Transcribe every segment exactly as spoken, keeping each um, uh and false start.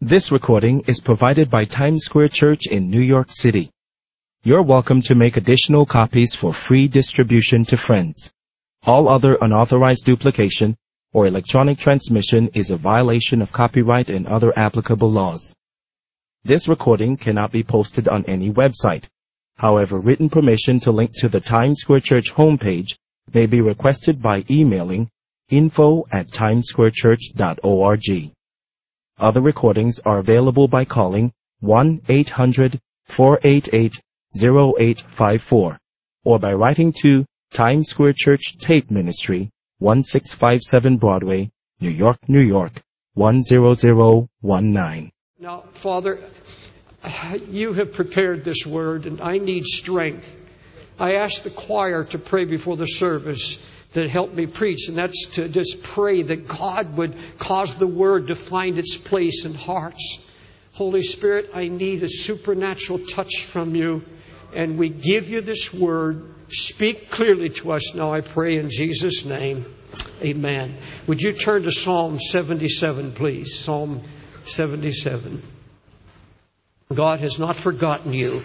This recording is provided by Times Square Church in New York City. You're welcome to make additional copies for free distribution to friends. All other unauthorized duplication or electronic transmission is a violation of copyright and other applicable laws. This recording cannot be posted on any website. However, written permission to link to the Times Square Church homepage may be requested by emailing info at timessquarechurch dot org. Other recordings are available by calling one eight hundred four eight eight zero eight five four or by writing to Times Square Church Tape Ministry, one six five seven Broadway, New York, New York, one zero zero one nine. Now, Father, you have prepared this word, and I need strength. I asked the choir to pray before the service that helped me preach, and that's to just pray that God would cause the word to find its place in hearts. Holy Spirit, I need a supernatural touch from you, and we give you this word. Speak clearly to us now, I pray in Jesus' name. Amen. Would you turn to Psalm seventy-seven, please? Psalm seventy-seven. God has not forgotten you.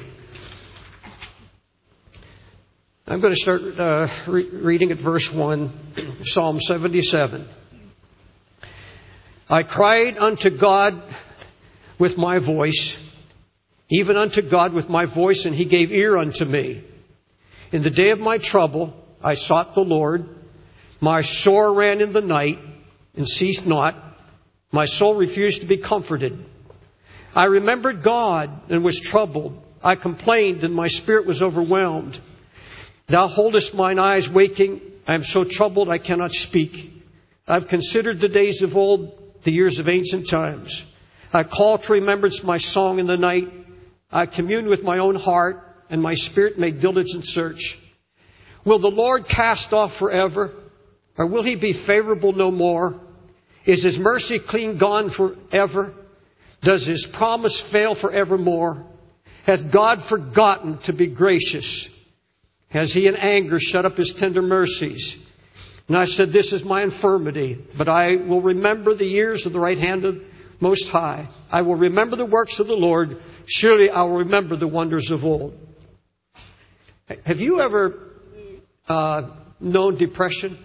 I'm going to start uh, re- reading at verse one, Psalm seventy-seven. I cried unto God with my voice, even unto God with my voice, and He gave ear unto me. In the day of my trouble, I sought the Lord. My sore ran in the night and ceased not. My soul refused to be comforted. I remembered God and was troubled. I complained and my spirit was overwhelmed. Thou holdest mine eyes waking. I am so troubled I cannot speak. I've considered the days of old, the years of ancient times. I call to remembrance my song in the night. I commune with my own heart, and my spirit made diligent search. Will the Lord cast off forever? Or will He be favorable no more? Is His mercy clean gone forever? Does His promise fail forevermore? Hath God forgotten to be gracious? Has He in anger shut up His tender mercies? And I said, this is my infirmity, but I will remember the years of the right hand of Most High. I will remember the works of the Lord. Surely I will remember the wonders of old. Have you ever uh, known depression?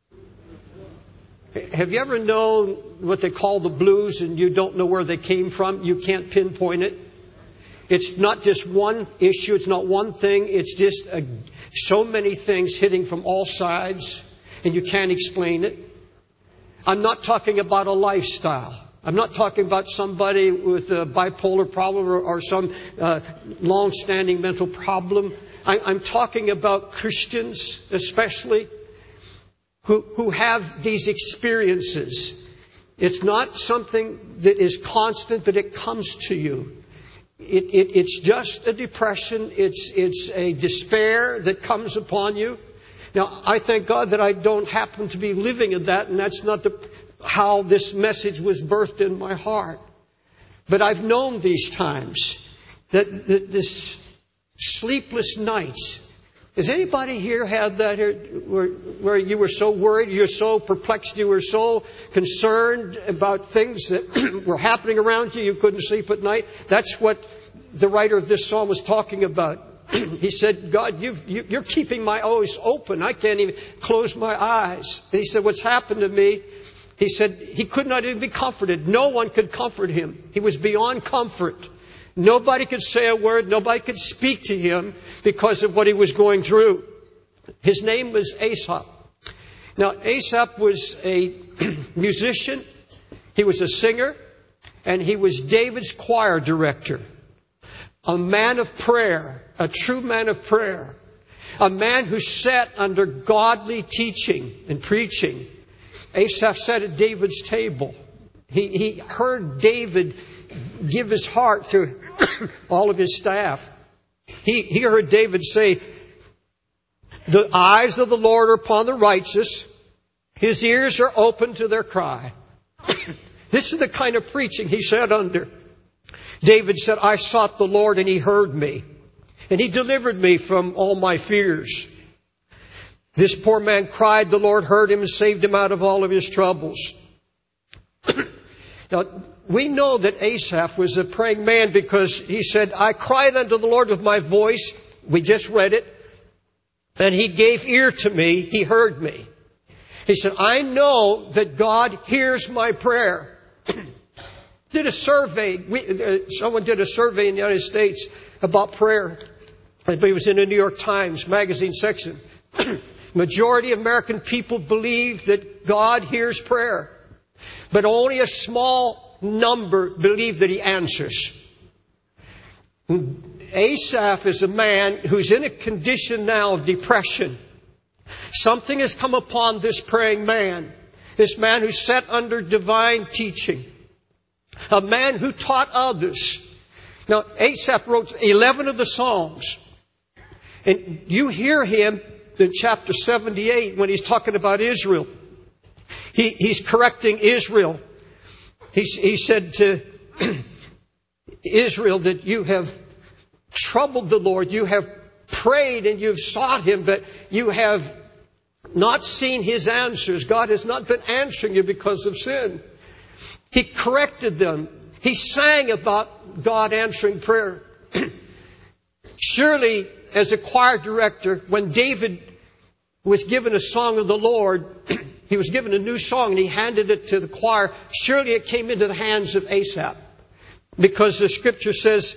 Have you ever known what they call the blues and you don't know where they came from? You can't pinpoint it. It's not just one issue. It's not one thing. It's just a, so many things hitting from all sides, and you can't explain it. I'm not talking about a lifestyle. I'm not talking about somebody with a bipolar problem or, or some uh, long-standing mental problem. I, I'm talking about Christians, especially, who, who have these experiences. It's not something that is constant, but it comes to you. It, it, it's just a depression. It's, it's a despair that comes upon you. Now, I thank God that I don't happen to be living in that, and that's not the, how this message was birthed in my heart. But I've known these times, that, that this sleepless nights. Has anybody here had that here, where, where you were so worried, you were so perplexed, you were so concerned about things that were happening around you, you couldn't sleep at night? That's what the writer of this psalm was talking about. He said, God, you've, you, you're keeping my eyes open. I can't even close my eyes. And he said, what's happened to me? He said, he could not even be comforted. No one could comfort him. He was beyond comfort. Nobody could say a word. Nobody could speak to him because of what he was going through. His name was Asaph. Now, Asaph was a musician. He was a singer. And he was David's choir director. A man of prayer. A true man of prayer. A man who sat under godly teaching and preaching. Asaph sat at David's table. He, he heard David give his heart to all of his staff. He, he heard David say, the eyes of the Lord are upon the righteous. His ears are open to their cry. This is the kind of preaching he sat under. David said, I sought the Lord and He heard me. And He delivered me from all my fears. This poor man cried, the Lord heard him and saved him out of all of his troubles. Now, we know that Asaph was a praying man because he said, I cried unto the Lord with my voice. We just read it. And He gave ear to me. He heard me. He said, I know that God hears my prayer. Did a survey. We, uh, someone did a survey in the United States about prayer. I believe it was in the New York Times magazine section. Majority of American people believe that God hears prayer. But only a small number believe that He answers. Asaph is a man who's in a condition now of depression. Something has come upon this praying man. This man who's set under divine teaching. A man who taught others. Now, Asaph wrote eleven of the Psalms. And you hear him in chapter seventy-eight when he's talking about Israel. He, he's correcting Israel. He, he said to Israel that you have troubled the Lord. You have prayed and you've sought Him, but you have not seen His answers. God has not been answering you because of sin. He corrected them. He sang about God answering prayer. Surely, as a choir director, when David was given a song of the Lord, he was given a new song and he handed it to the choir. Surely it came into the hands of Asaph. Because the scripture says,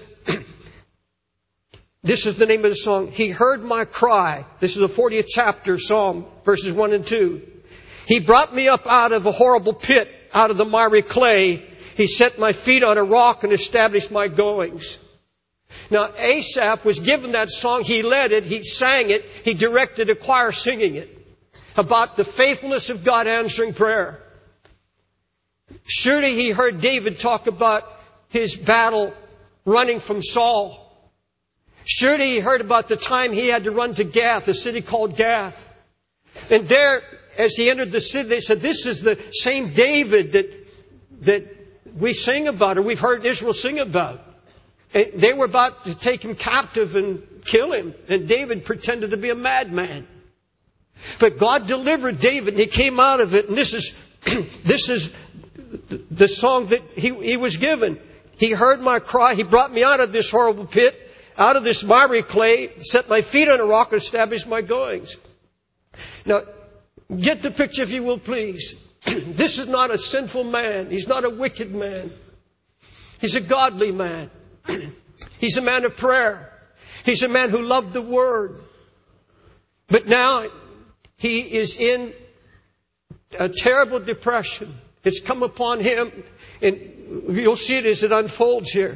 this is the name of the song. He heard my cry. This is the fortieth chapter, Psalm, verses one and two. He brought me up out of a horrible pit, out of the miry clay. He set my feet on a rock and established my goings. Now, Asaph was given that song. He led it. He sang it. He directed a choir singing it about the faithfulness of God answering prayer. Surely he heard David talk about his battle running from Saul. Surely he heard about the time he had to run to Gath, a city called Gath. And there, as he entered the city, they said, this is the same David that, that we sing about, or we've heard Israel sing about. And they were about to take him captive and kill him. And David pretended to be a madman. But God delivered David and he came out of it. And this is, this is the song that he, he was given. He heard my cry. He brought me out of this horrible pit, out of this miry clay, set my feet on a rock and established my goings. Now, get the picture if you will, please. This is not a sinful man. He's not a wicked man. He's a godly man. He's a man of prayer. He's a man who loved the Word. But now he is in a terrible depression. It's come upon him, and you'll see it as it unfolds here.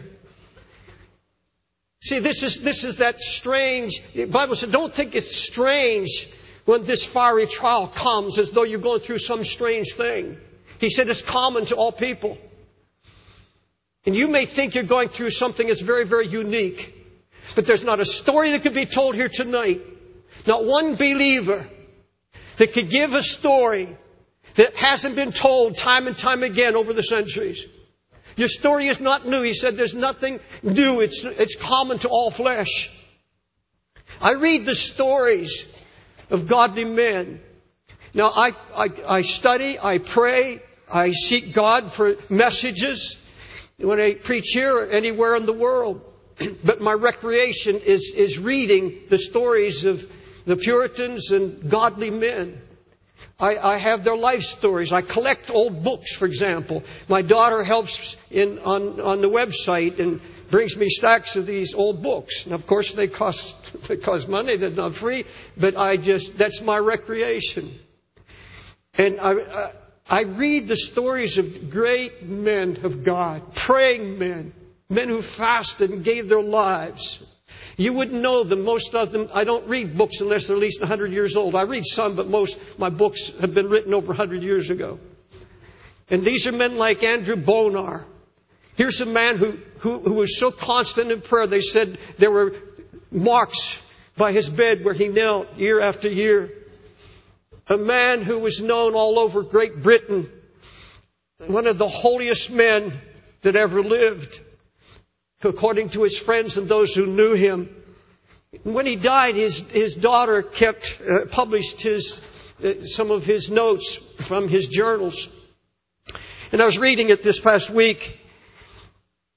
See, this is this is that strange. The Bible said, don't think it's strange when this fiery trial comes as though you're going through some strange thing. He said it's common to all people. And you may think you're going through something that's very, very unique. But there's not a story that could be told here tonight. Not one believer that could give a story that hasn't been told time and time again over the centuries. Your story is not new. He said there's nothing new. It's, it's common to all flesh. I read the stories of godly men. Now, I, I, I study, I pray, I seek God for messages when I preach here or anywhere in the world. But my recreation is, is reading the stories of the Puritans and godly men. I, I have their life stories. I collect old books, for example. My daughter helps in on, on the website and brings me stacks of these old books. And of course, they cost they cost money. They're not free. But I just that's my recreation. And I. I I read the stories of great men of God, praying men, men who fasted and gave their lives. You wouldn't know them, most of them. I don't read books unless they're at least one hundred years old. I read some, but most of my books have been written over one hundred years ago. And these are men like Andrew Bonar. Here's a man who, who, who was so constant in prayer. They said there were marks by his bed where he knelt year after year. A man who was known all over Great Britain. One of the holiest men that ever lived, according to his friends and those who knew him. When he died, his, his daughter kept, uh, published his, uh, some of his notes from his journals. And I was reading it this past week,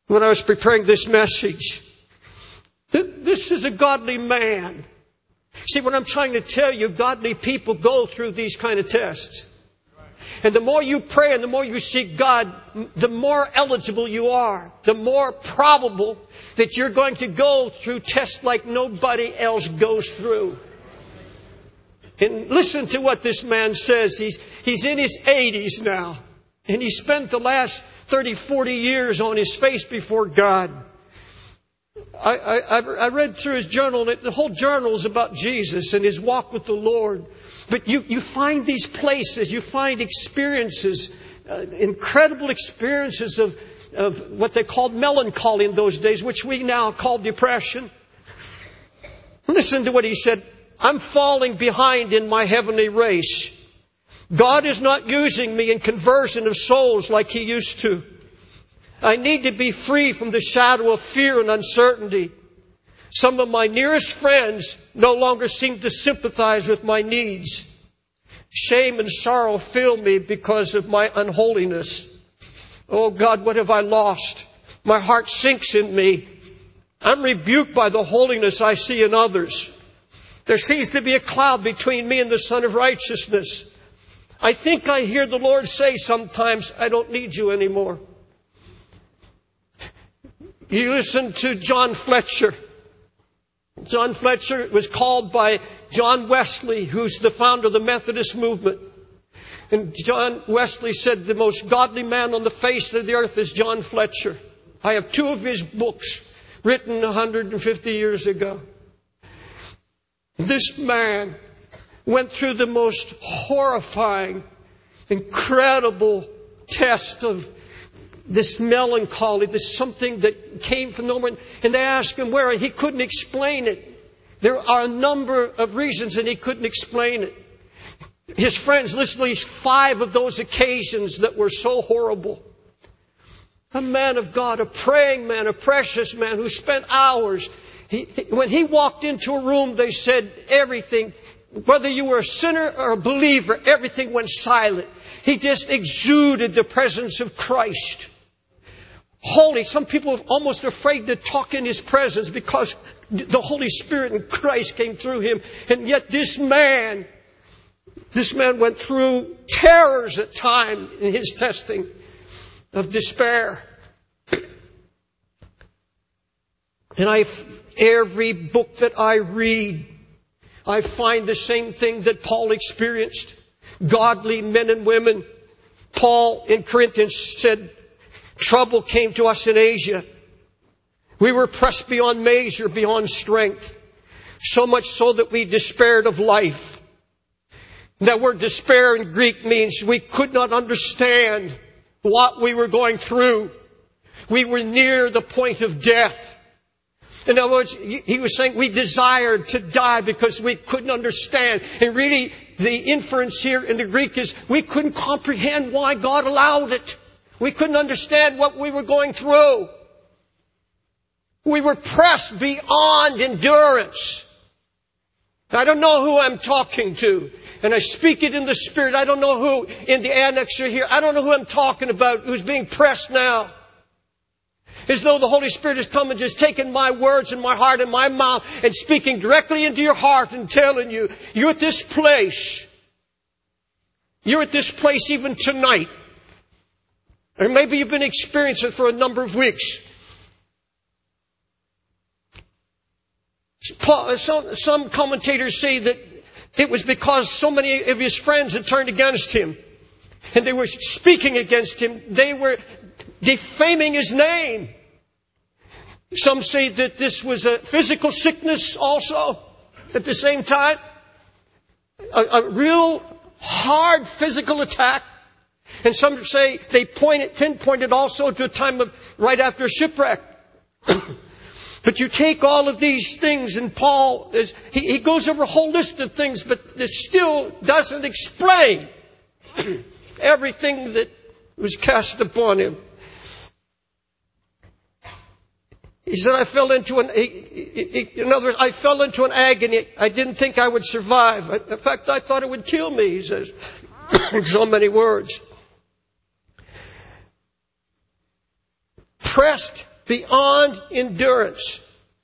when I was preparing this message. This is a godly man. See, what I'm trying to tell you, godly people go through these kind of tests. And the more you pray and the more you seek God, the more eligible you are. The more probable that you're going to go through tests like nobody else goes through. And listen to what this man says. He's, he's in his eighties now. And he spent the last thirty, forty years on his face before God. I, I, I read through his journal, and the whole journal is about Jesus and his walk with the Lord. But you, you find these places, you find experiences, uh, incredible experiences of, of what they called melancholy in those days, which we now call depression. Listen to what he said. I'm falling behind in my heavenly race. God is not using me in conversion of souls like He used to. I need to be free from the shadow of fear and uncertainty. Some of my nearest friends no longer seem to sympathize with my needs. Shame and sorrow fill me because of my unholiness. Oh God, what have I lost? My heart sinks in me. I'm rebuked by the holiness I see in others. There seems to be a cloud between me and the Son of Righteousness. I think I hear the Lord say sometimes, I don't need you anymore. You listen to John Fletcher. John Fletcher was called by John Wesley, who's the founder of the Methodist movement. And John Wesley said, the most godly man on the face of the earth is John Fletcher. I have two of his books written one hundred fifty years ago. This man went through the most horrifying, incredible test of this melancholy, this something that came from nowhere. And they asked him where. He couldn't explain it. There are a number of reasons, and he couldn't explain it. His friends listed at least five of those occasions that were so horrible. A man of God, a praying man, a precious man who spent hours. He, when he walked into a room, they said everything, whether you were a sinner or a believer, everything went silent. He just exuded the presence of Christ. Holy. Some people are almost afraid to talk in His presence because the Holy Spirit and Christ came through him. And yet this man, this man went through terrors at times in his testing of despair. And I, every book that I read, I find the same thing that Paul experienced. Godly men and women. Paul in Corinthians said, trouble came to us in Asia. We were pressed beyond measure, beyond strength. So much so that we despaired of life. That word despair in Greek means we could not understand what we were going through. We were near the point of death. In other words, he was saying we desired to die because we couldn't understand. And really, the inference here in the Greek is we couldn't comprehend why God allowed it. We couldn't understand what we were going through. We were pressed beyond endurance. I don't know who I'm talking to. And I speak it in the Spirit. I don't know who in the annexure here. I don't know who I'm talking about who's being pressed now. As though the Holy Spirit has come and just taken my words and my heart and my mouth and speaking directly into your heart and telling you, you're at this place. You're at this place even tonight. Or maybe you've been experiencing it for a number of weeks. Some, some commentators say that it was because so many of his friends had turned against him. And they were speaking against him. They were defaming his name. Some say that this was a physical sickness also at the same time. A, a real hard physical attack. And some say they pointed, pinpointed also to a time of right after shipwreck. But you take all of these things, and Paul is, he, he goes over a whole list of things, but this still doesn't explain everything that was cast upon him. He said, I fell into an, he, he, in other words, I fell into an agony. I didn't think I would survive. In fact, I thought it would kill me, he says, in so many words. Pressed beyond endurance.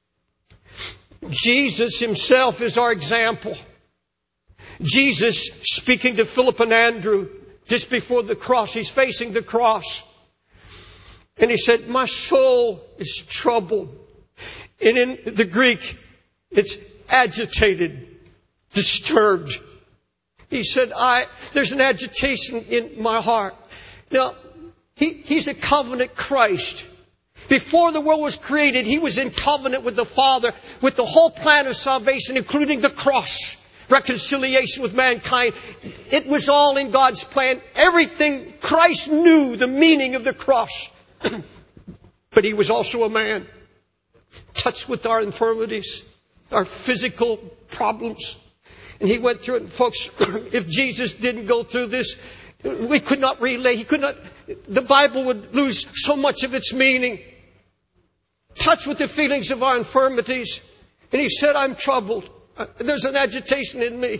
Jesus himself is our example. Jesus, speaking to Philip and Andrew just before the cross, he's facing the cross. And he said, my soul is troubled. And in the Greek, it's agitated, disturbed. He said, I, there's an agitation in my heart. Now, he, he's a covenant Christ. Before the world was created, he was in covenant with the Father, with the whole plan of salvation, including the cross, reconciliation with mankind. It was all in God's plan. Everything, Christ knew the meaning of the cross. But he was also a man, touched with our infirmities, our physical problems. And he went through it. And folks, if Jesus didn't go through this, we could not relate. He could not, the Bible would lose so much of its meaning. Touched with the feelings of our infirmities. And he said, I'm troubled. There's an agitation in me.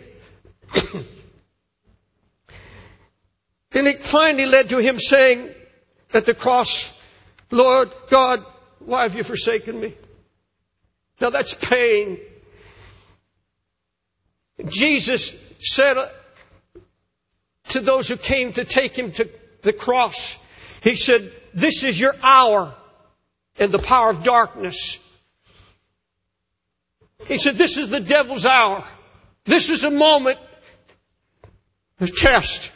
And it finally led to him saying at the cross, Lord God, why have you forsaken me? Now that's pain. Jesus said to those who came to take him to the cross, he said, this is your hour and the power of darkness. He said, this is the devil's hour. This is a moment of test.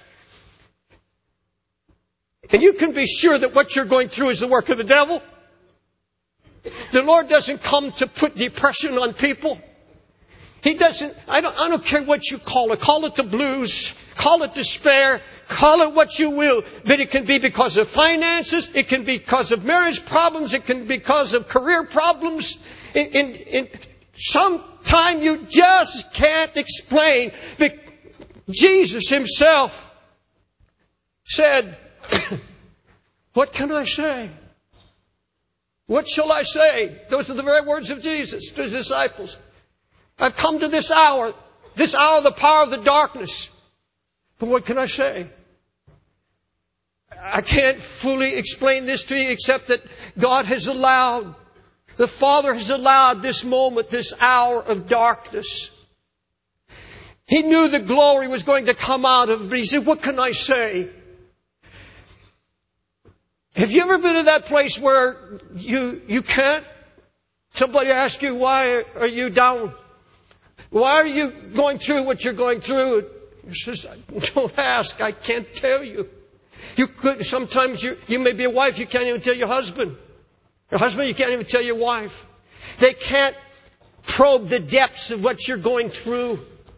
And you can be sure that what you're going through is the work of the devil. The Lord doesn't come to put depression on people. He doesn't, I don't, I don't care what you call it. Call it the blues. Call it despair. Call it what you will. But it can be because of finances. It can be because of marriage problems. It can be because of career problems. In, in, in sometime you just can't explain. But Jesus himself said, what can I say? What shall I say? Those are the very words of Jesus to his disciples. I've come to this hour, this hour of the power of the darkness. But what can I say? I can't fully explain this to you except that God has allowed, the Father has allowed this moment, this hour of darkness. He knew the glory was going to come out of it, but he said, what can I say? Have you ever been in that place where you, you can't? Somebody asks you, why are you down? Why are you going through what you're going through? He says, don't ask. I can't tell you. You could, sometimes you, you may be a wife, you can't even tell your husband. Your husband, you can't even tell your wife. They can't probe the depths of what you're going through.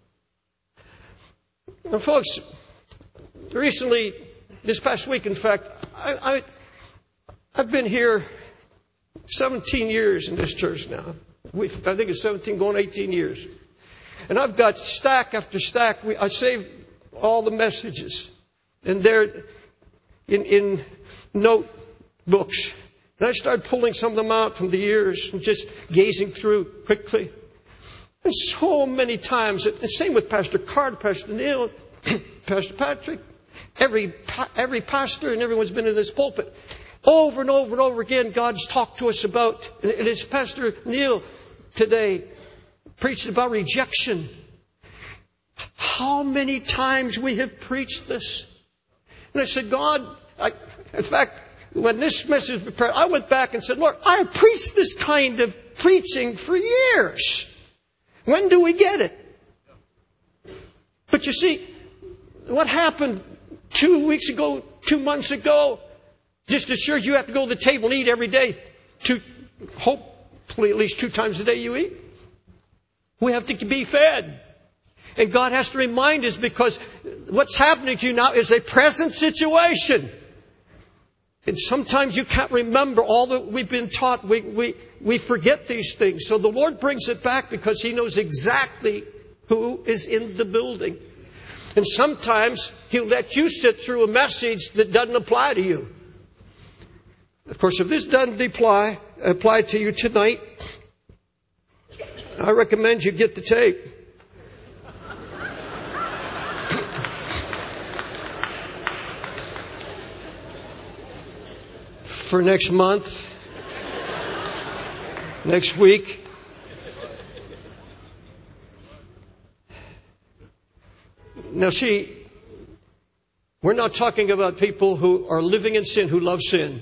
Now, folks, recently, this past week, in fact, I, I, I've been here seventeen years in this church now. We've, I think it's seventeen, going eighteen years. And I've got stack after stack. We, I saved all the messages. And they're in, in notebooks. And I started pulling some of them out from the years and just gazing through quickly. And so many times, and same with Pastor Card, Pastor Neil, Pastor Patrick, every, every pastor and everyone's been in this pulpit. Over and over and over again, God's talked to us about, and it's Pastor Neil today preached about rejection. How many times we have preached this. And I said, God, I, in fact, when this message was prepared, I went back and said, Lord, I have preached this kind of preaching for years. When do we get it? But you see, what happened two weeks ago, two months ago, just assures you have to go to the table and eat every day. Two, hopefully at least two times a day you eat. We have to be fed. And God has to remind us because what's happening to you now is a present situation. And sometimes you can't remember all that we've been taught. We, we, we forget these things. So the Lord brings it back because He knows exactly who is in the building. And sometimes He'll let you sit through a message that doesn't apply to you. Of course, if this doesn't apply, apply to you tonight, I recommend you get the tape. For next month. next week. Now see, we're not talking about people who are living in sin, who love sin.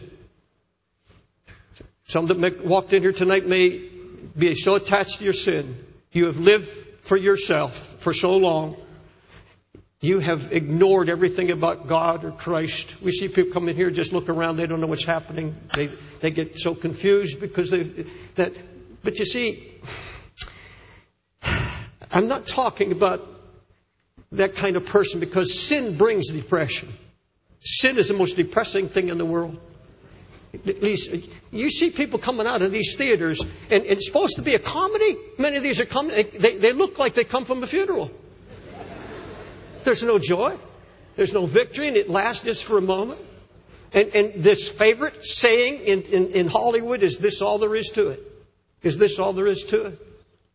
Some that may, walked in here tonight may be so attached to your sin. You have lived for yourself for so long. You have ignored everything about God or Christ. We see people come in here, just look around, they don't know what's happening. They they get so confused because they that. But you see, I'm not talking about that kind of person, because sin brings depression. Sin is the most depressing thing in the world. At least you see people coming out of these theaters, and it's supposed to be a comedy. Many of these are comedy. They, they look like they come from a funeral. There's no joy. There's no victory, and it lasts just for a moment. And, and this favorite saying in, in, in Hollywood is, "This all there is to it." Is this all there is to it?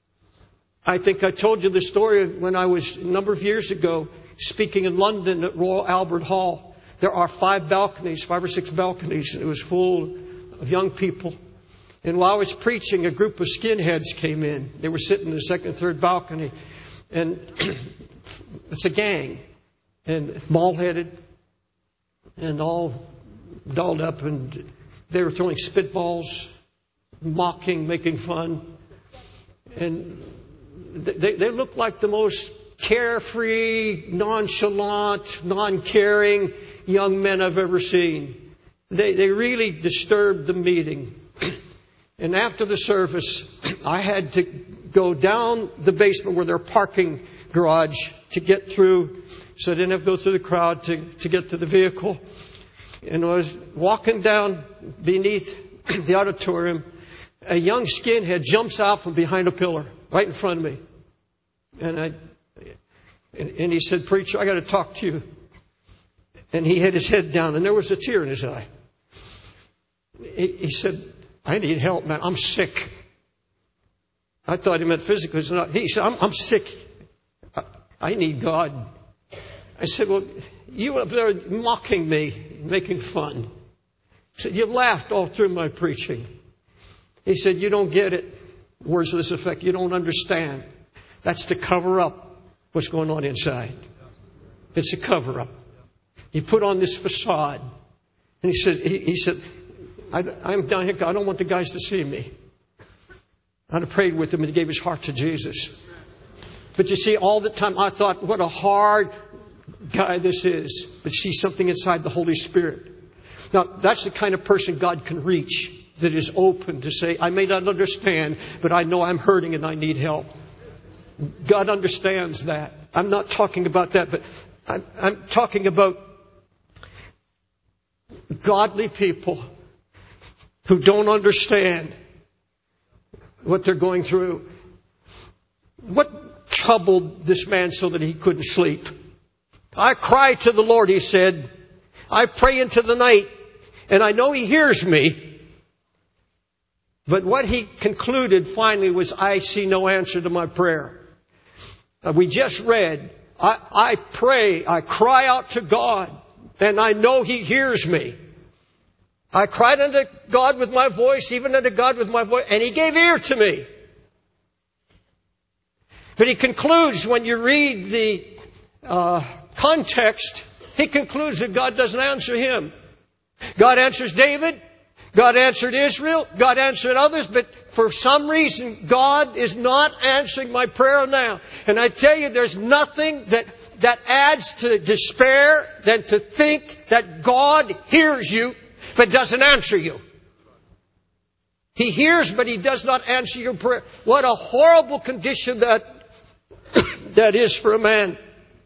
I think I told you the story when I was, a number of years ago, speaking in London at Royal Albert Hall. There are five balconies, five or six balconies, and it was full of young people. And while I was preaching, a group of skinheads came in. They were sitting in the second and third balcony. And it's a gang. And bald-headed. And all dolled up. And they were throwing spitballs, mocking, making fun. And they, they looked like the most carefree, nonchalant, non-caring young men I've ever seen. They, they really disturbed the meeting. And after the service, I had to go down the basement where their parking garage to get through, so I didn't have to go through the crowd to, to get to the vehicle. And I was walking down beneath the auditorium. A young skinhead jumps out from behind a pillar right in front of me. And I, and, and he said, "Preacher, I got to talk to you." And he had his head down, and there was a tear in his eye. He, he said, "I need help, man. I'm sick." I thought he meant physically. He said, I'm, I'm sick. I, I need God. I said, "Well, you were up there mocking me, making fun." He said, "You laughed all through my preaching." He said, "You don't get it." Words to this effect: "You don't understand. That's to cover up what's going on inside. It's a cover up. You put on this facade." And he said, he, he said, I, I'm down here. I don't want the guys to see me. I'd have prayed with him, and he gave his heart to Jesus. But you see, all the time I thought, what a hard guy this is. But see something inside the Holy Spirit. Now, that's the kind of person God can reach, that is open to say, "I may not understand, but I know I'm hurting and I need help." God understands that. I'm not talking about that, but I'm, I'm talking about godly people who don't understand what they're going through. What troubled this man so that he couldn't sleep? "I cry to the Lord," he said. "I pray into the night, and I know He hears me." But what he concluded finally was, "I see no answer to my prayer." Uh, we just read, I, I pray, I cry out to God, and I know He hears me. I cried unto God with my voice, even unto God with my voice, and He gave ear to me. But he concludes, when you read the uh, context, he concludes that God doesn't answer him. God answers David. God answered Israel. God answered others. But for some reason, God is not answering my prayer now. And I tell you, there's nothing that, that adds to despair than to think that God hears you but doesn't answer you. He hears, but He does not answer your prayer. What a horrible condition that that is for a man.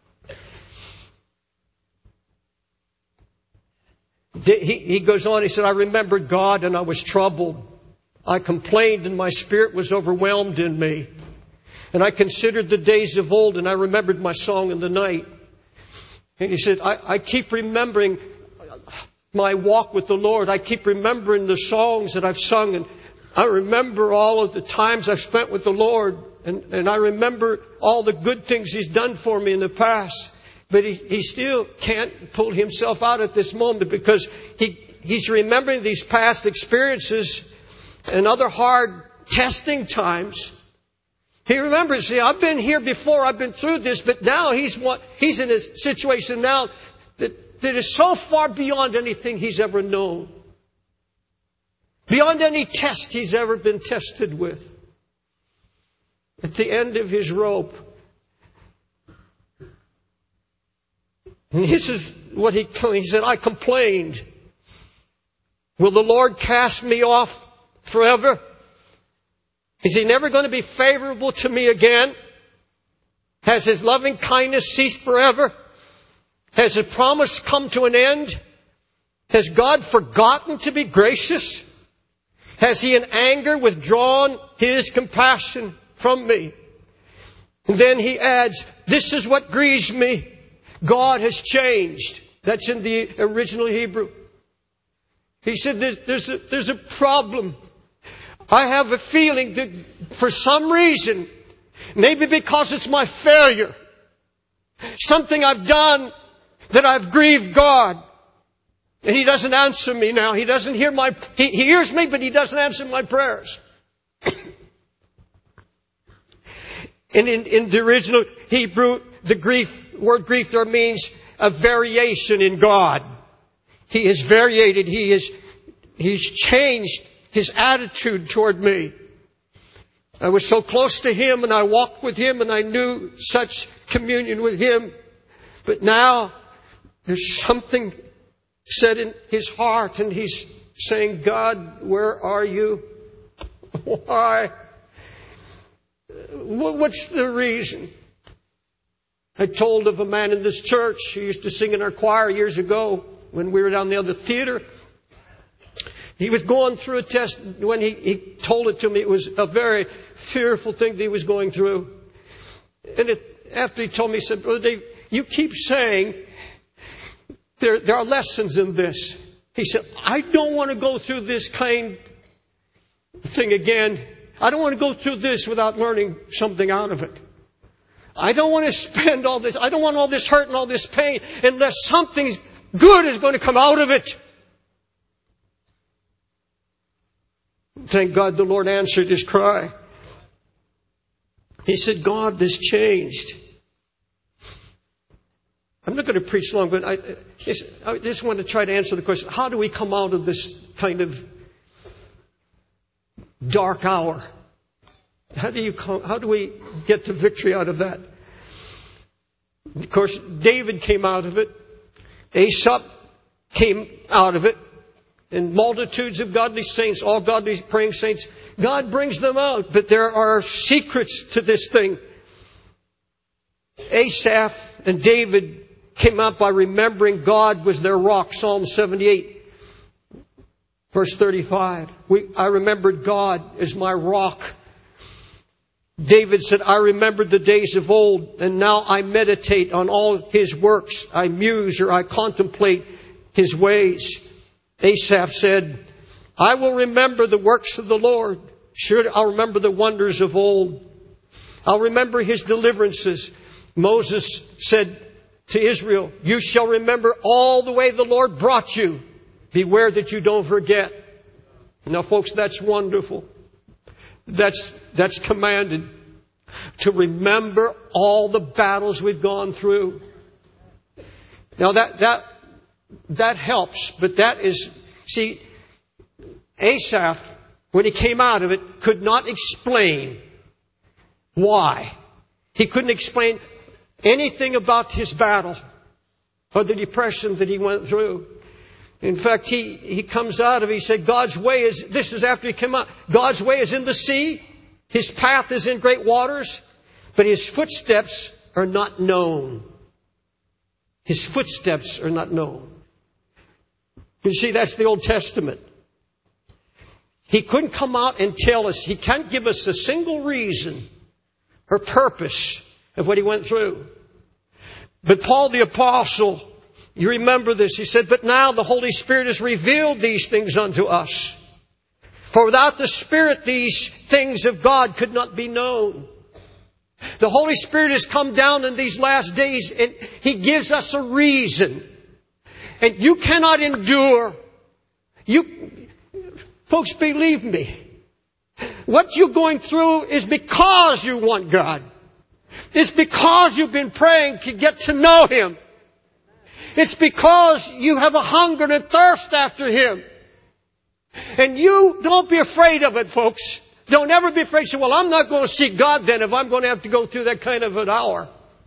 He, he goes on, he said, "I remembered God and I was troubled. I complained and my spirit was overwhelmed in me. And I considered the days of old and I remembered my song in the night." And he said, I, I keep remembering my walk with the Lord. I keep remembering the songs that I've sung, and I remember all of the times I've spent with the Lord, and, and I remember all the good things He's done for me in the past. But he, he still can't pull himself out at this moment, because he, he's remembering these past experiences and other hard testing times. He remembers, see, I've been here before, I've been through this, but now he's he's in a situation now that, that is so far beyond anything he's ever known. Beyond any test he's ever been tested with. At the end of his rope. And this is what he, he said, I complained. Will the Lord cast me off forever? Is He never going to be favorable to me again? Has His loving kindness ceased forever? Has His promise come to an end? Has God forgotten to be gracious? Has He in anger withdrawn His compassion from me? And then he adds, this is what grieves me. God has changed. That's in the original Hebrew. He said, there's, there's, a, there's a problem. I have a feeling that for some reason, maybe because it's my failure, something I've done that I've grieved God. And He doesn't answer me now. He doesn't hear my, He, he hears me, but He doesn't answer my prayers. And in, in the original Hebrew, the grief, word grief there means a variation in God. He has variated. He is, He's changed His attitude toward me. I was so close to Him and I walked with Him and I knew such communion with Him. But now there's something said in His heart and He's saying, God, where are You? Why? What's the reason? I told of a man in this church who used to sing in our choir years ago when we were down the other theater. He was going through a test. When he, he told it to me, it was a very fearful thing that he was going through. And it, after he told me, he said, Brother Dave, you keep saying there, there are lessons in this. He said, I don't want to go through this kind of thing again. I don't want to go through this without learning something out of it. I don't want to spend all this. I don't want all this hurt and all this pain unless something good is going to come out of it. Thank God the Lord answered his cry. He said, God has changed. I'm not going to preach long, but I just, I just want to try to answer the question. How do we come out of this kind of dark hour? How do you come, how do we get to victory out of that? Of course, David came out of it. Asaph came out of it. And multitudes of godly saints, all godly praying saints, God brings them out. But there are secrets to this thing. Asaph and David came out by remembering God was their rock. Psalm seventy-eight, verse thirty-five. We, I remembered God as my rock. David said, I remembered the days of old, and now I meditate on all His works. I muse or I contemplate His ways. Asaph said, I will remember the works of the Lord. Sure, I'll remember the wonders of old. I'll remember His deliverances. Moses said to Israel, you shall remember all the way the Lord brought you. Beware that you don't forget. Now, folks, that's wonderful. That's, that's commanded. To remember all the battles we've gone through. Now that, that, that helps, but that is, see, Asaph, when he came out of it, could not explain why. He couldn't explain anything about his battle or the depression that he went through. In fact, he, he comes out of it, he said, God's way is, this is after he came out, God's way is in the sea, His path is in great waters, but His footsteps are not known. His footsteps are not known. You see, that's the Old Testament. He couldn't come out and tell us, He can't give us a single reason or purpose of what He went through. But Paul the Apostle, you remember this. He said, but now the Holy Spirit has revealed these things unto us. For without the Spirit, these things of God could not be known. The Holy Spirit has come down in these last days and He gives us a reason. And you cannot endure. You, folks, believe me. What you're going through is because you want God. It's because you've been praying to get to know Him. It's because you have a hunger and a thirst after Him. And you don't be afraid of it, folks. Don't ever be afraid. Say, well, I'm not going to seek God then if I'm going to have to go through that kind of an hour.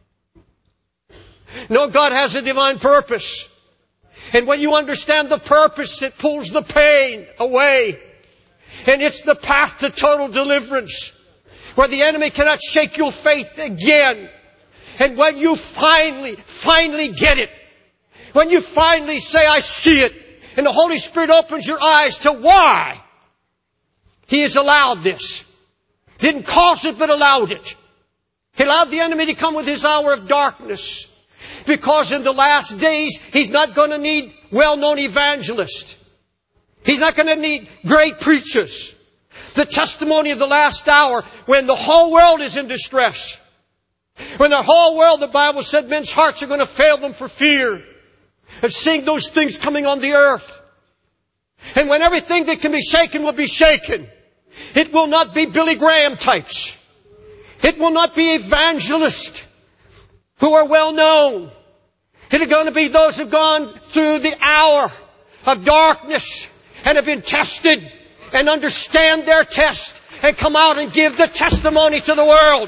No, God has a divine purpose. And when you understand the purpose, it pulls the pain away. And it's the path to total deliverance, where the enemy cannot shake your faith again. And when you finally, finally get it, when you finally say, I see it, and the Holy Spirit opens your eyes to why He has allowed this. Didn't cause it, but allowed it. He allowed the enemy to come with his hour of darkness. Because in the last days, he's not going to need well-known evangelists. He's not going to need great preachers. The testimony of the last hour, when the whole world is in distress. When the whole world, the Bible said, men's hearts are going to fail them for fear of seeing those things coming on the earth. And when everything that can be shaken will be shaken. It will not be Billy Graham types. It will not be evangelists who are well known. It is going to be those who have gone through the hour of darkness and have been tested and understand their test and come out and give the testimony to the world.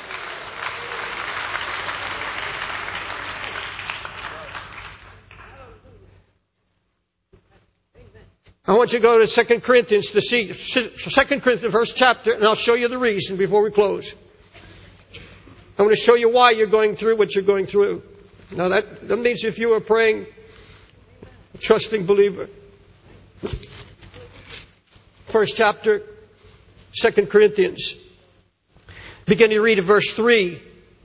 I want you to go to Second Corinthians to see Second Corinthians, first chapter, and I'll show you the reason before we close. I'm going to show you why you're going through what you're going through. Now that, that means if you are praying, trusting believer. First chapter, Second Corinthians. Beginning to read at verse three.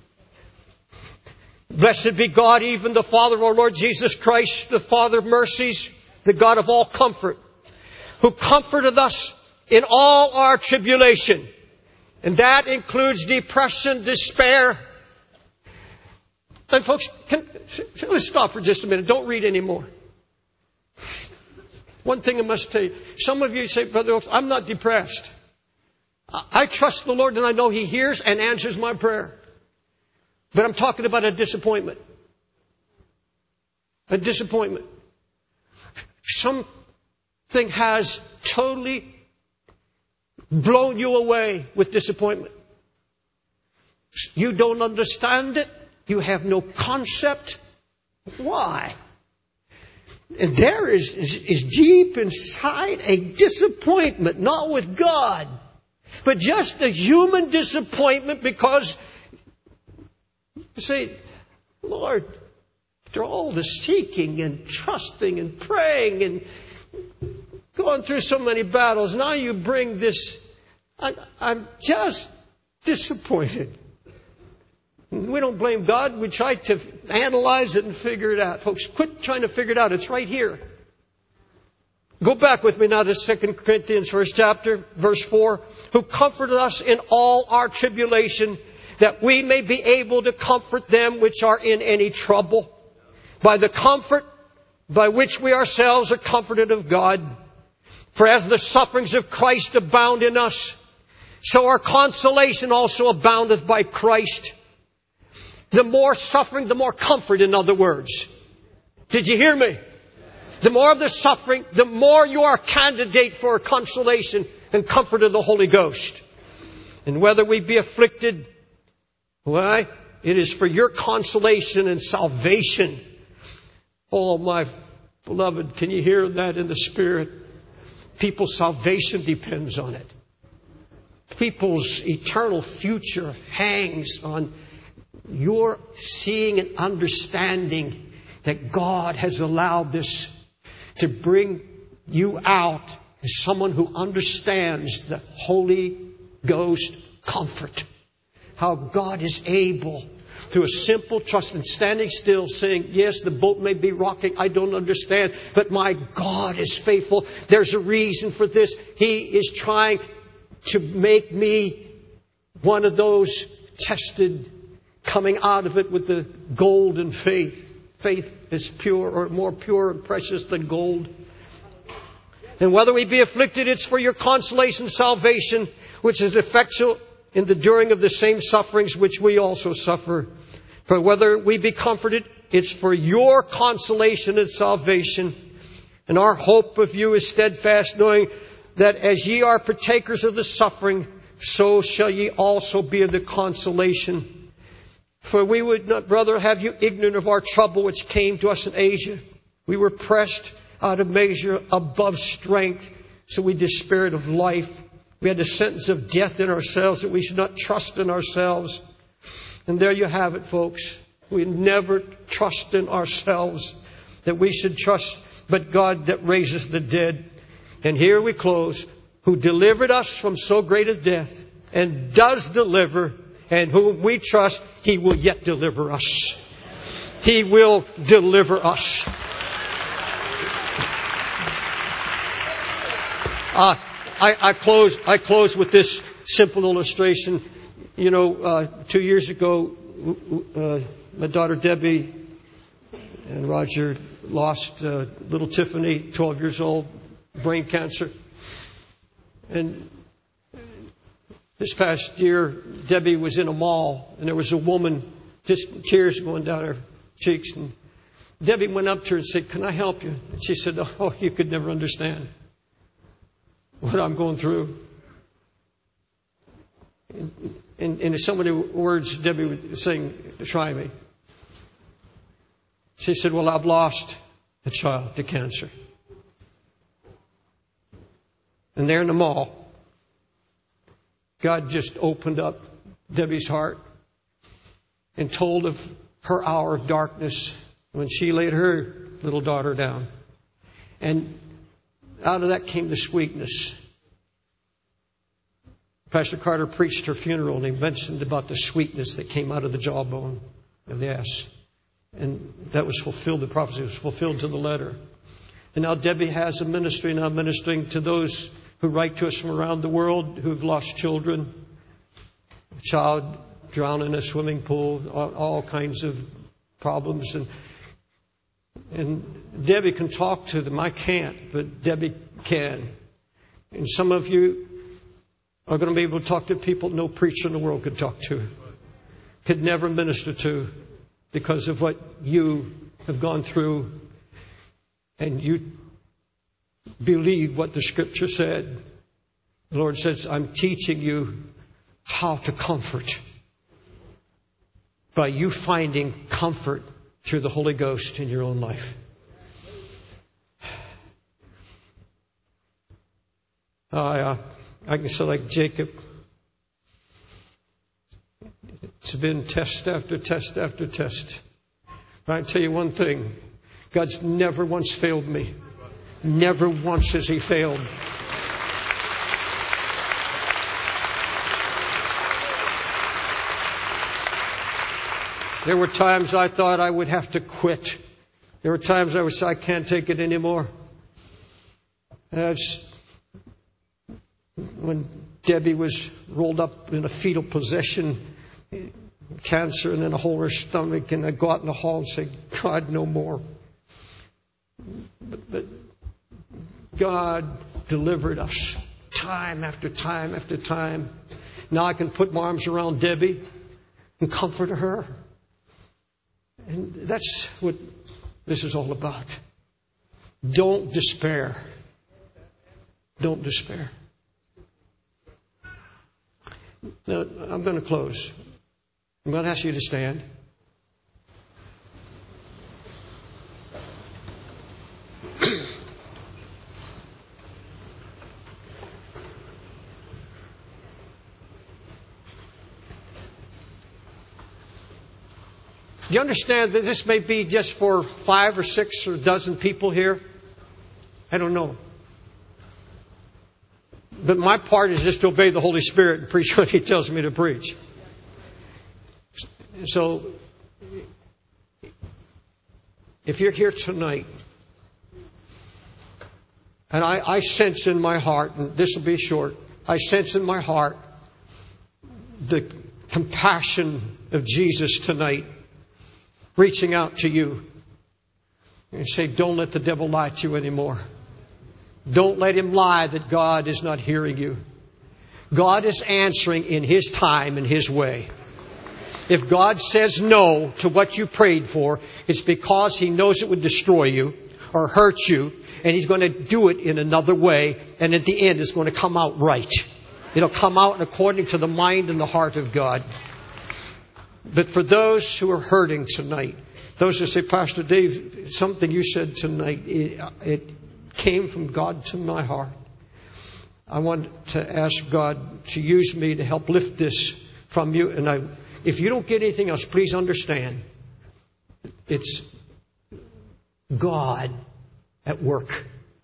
Blessed be God, even the Father of our Lord Jesus Christ, the Father of mercies, the God of all comfort, who comforted us in all our tribulation. And that includes depression, despair. And folks, can, let's stop for just a minute. Don't read anymore. One thing I must tell you. Some of you say, Brother Oaks, I'm not depressed. I trust the Lord and I know He hears and answers my prayer. But I'm talking about a disappointment. A disappointment. Something has totally blown you away with disappointment. You don't understand it. You have no concept. Why? And there is, is, is deep inside a disappointment, not with God, but just a human disappointment because you say, Lord, after all the seeking and trusting and praying and going through so many battles, now you bring this. I, I'm just disappointed. We don't blame God. We try to analyze it and figure it out. Folks, quit trying to figure it out. It's right here. Go back with me now to Second Corinthians, first chapter, verse four. Who comforted us in all our tribulation, that we may be able to comfort them which are in any trouble, by the comfort by which we ourselves are comforted of God. For as the sufferings of Christ abound in us, so our consolation also aboundeth by Christ. The more suffering, the more comfort, in other words. Did you hear me? The more of the suffering, the more you are a candidate for consolation and comfort of the Holy Ghost. And whether we be afflicted, why? It is for your consolation and salvation. Oh, my beloved, can you hear that in the Spirit? People's salvation depends on it. People's eternal future hangs on your seeing and understanding that God has allowed this to bring you out as someone who understands the Holy Ghost comfort. How God is able, through a simple trust and standing still, saying, yes, the boat may be rocking, I don't understand, but my God is faithful. There's a reason for this. He is trying to make me one of those tested, coming out of it with the golden faith. Faith is pure, or more pure and precious than gold. And whether we be afflicted, it's for your consolation, salvation, which is effectual in the enduring of the same sufferings which we also suffer. For whether we be comforted, it's for your consolation and salvation. And our hope of you is steadfast, knowing that as ye are partakers of the suffering, so shall ye also be of the consolation. For we would not, brother, have you ignorant of our trouble which came to us in Asia. We were pressed out of measure, above strength, so we despaired of life. We had the sentence of death in ourselves, that we should not trust in ourselves. And there you have it, folks. We never trust in ourselves, that we should trust but God that raises the dead. And here we close, who delivered us from so great a death, and does deliver, and whom we trust, He will yet deliver us. He will deliver us. Uh, I, I close. I close with this simple illustration. You know, uh, two years ago, uh, my daughter Debbie and Roger lost uh, little Tiffany, twelve years old, brain cancer. And this past year, Debbie was in a mall, and there was a woman, just tears going down her cheeks. And Debbie went up to her and said, "Can I help you?" And she said, "Oh, you could never understand what I'm going through." And, and, and so many words Debbie was saying, "Try me." She said, "Well, I've lost a child to cancer." And there in the mall, God just opened up Debbie's heart and told of her hour of darkness when she laid her little daughter down. And out of that came the sweetness. Pastor Carter preached her funeral, and he mentioned about the sweetness that came out of the jawbone of the ass. And that was fulfilled, the prophecy was fulfilled to the letter. And now Debbie has a ministry now ministering to those who write to us from around the world who've lost children, a child drowned in a swimming pool, all, all kinds of problems. And And Debbie can talk to them. I can't, but Debbie can. And some of you are going to be able to talk to people no preacher in the world could talk to, could never minister to, because of what you have gone through. And you believe what the Scripture said. The Lord says, "I'm teaching you how to comfort by you finding comfort through the Holy Ghost in your own life." I, uh, I can say like Jacob. It's been test after test after test. But I can tell you one thing. God's never once failed me. Never once has He failed. There were times I thought I would have to quit. There were times I was, I can't take it anymore. As when Debbie was rolled up in a fetal position, cancer, and then a hole in her stomach, and I'd go out in the hall and say, "God, no more." But, but God delivered us time after time after time. Now I can put my arms around Debbie and comfort her. And that's what this is all about. Don't despair. Don't despair. Now, I'm going to close. I'm going to ask you to stand. Do you understand that this may be just for five or six or a dozen people here? I don't know. But my part is just to obey the Holy Spirit and preach what He tells me to preach. So, if you're here tonight, and I, I sense in my heart, and this will be short, I sense in my heart the compassion of Jesus tonight, reaching out to you and say, "Don't let the devil lie to you anymore. Don't let him lie that God is not hearing you. God is answering in His time and His way. If God says no to what you prayed for, it's because He knows it would destroy you or hurt you, and He's going to do it in another way, and at the end it's going to come out right. It'll come out according to the mind and the heart of God. But for those who are hurting tonight, those who say, Pastor Dave, something you said tonight, it, it came from God to my heart. I want to ask God to use me to help lift this from you. And I, if you don't get anything else, please understand. It's God at work.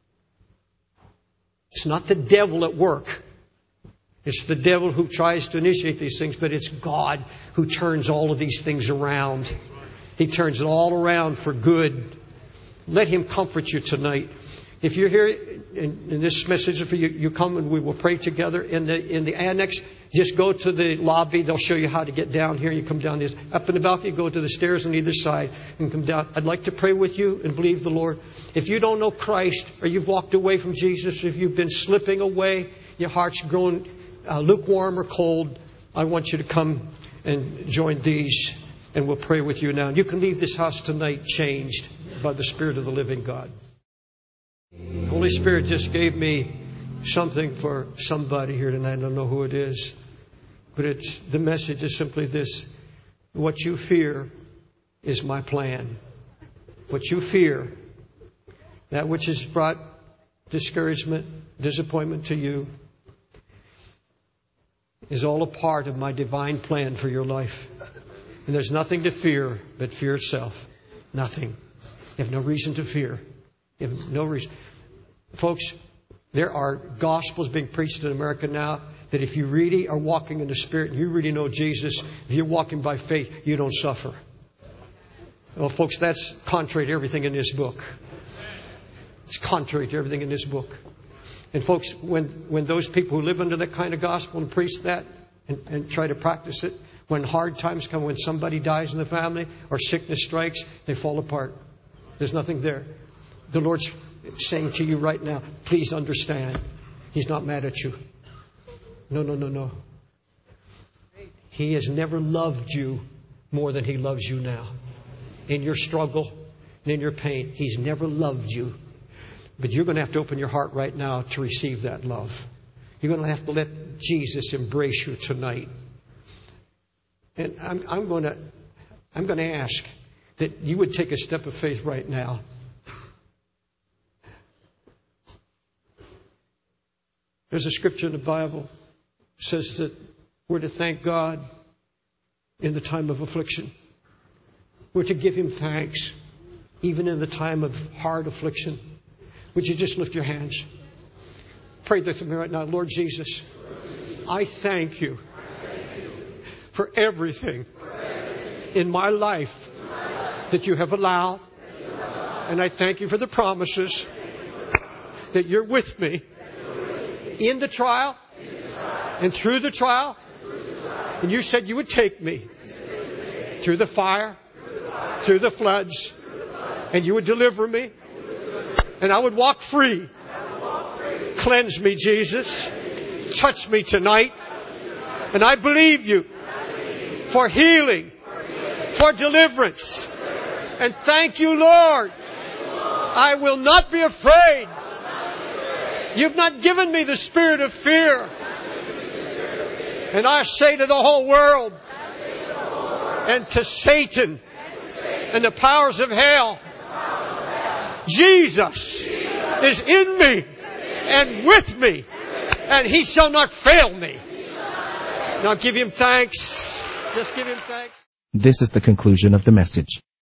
It's not the devil at work. It's the devil who tries to initiate these things, but it's God who turns all of these things around. He turns it all around for good. Let Him comfort you tonight. If you're here and this message is for you, you come and we will pray together. In the in the annex, just go to the lobby. They'll show you how to get down here. You come down this. Up in the balcony, go to the stairs on either side and come down. I'd like to pray with you and believe the Lord. If you don't know Christ or you've walked away from Jesus, if you've been slipping away, your heart's grown uh, lukewarm or cold, I want you to come and join these and we'll pray with you now. You can leave this house tonight changed by the Spirit of the living God. The Holy Spirit just gave me something for somebody here tonight. I don't know who it is. But it's the message is simply this. What you fear is my plan. What you fear, that which has brought discouragement, disappointment to you, is all a part of my divine plan for your life. And there's nothing to fear but fear itself. Nothing. You have no reason to fear. You have no reason. Folks, there are gospels being preached in America now that if you really are walking in the Spirit and you really know Jesus, if you're walking by faith, you don't suffer. Well, folks, that's contrary to everything in this book. It's contrary to everything in this book. And folks, when, when those people who live under that kind of gospel and preach that and, and try to practice it, when hard times come, when somebody dies in the family or sickness strikes, they fall apart. There's nothing there. The Lord's saying to you right now, please understand. He's not mad at you. No, no, no, no. He has never loved you more than He loves you now. In your struggle and in your pain, He's never loved you. But you're going to have to open your heart right now to receive that love. You're going to have to let Jesus embrace you tonight. And I'm, I'm going to, I'm going to ask that you would take a step of faith right now. There's a scripture in the Bible that says that we're to thank God in the time of affliction. We're to give Him thanks even in the time of hard affliction. Would you just lift your hands? Pray this to me right now. Lord Jesus, I thank You for everything in my life that You have allowed. And I thank You for the promises that You're with me in the trial and through the trial. And You said You would take me through the fire, through the floods, and You would deliver me. And I would walk free. Cleanse me, Jesus. Touch me tonight. And I believe You for healing, for deliverance. And thank You, Lord. I will not be afraid. You've not given me the spirit of fear. And I say to the whole world and to Satan and the powers of hell, Jesus is in me and with me, and He shall not fail me. Now give Him thanks. Just give Him thanks. This is the conclusion of the message.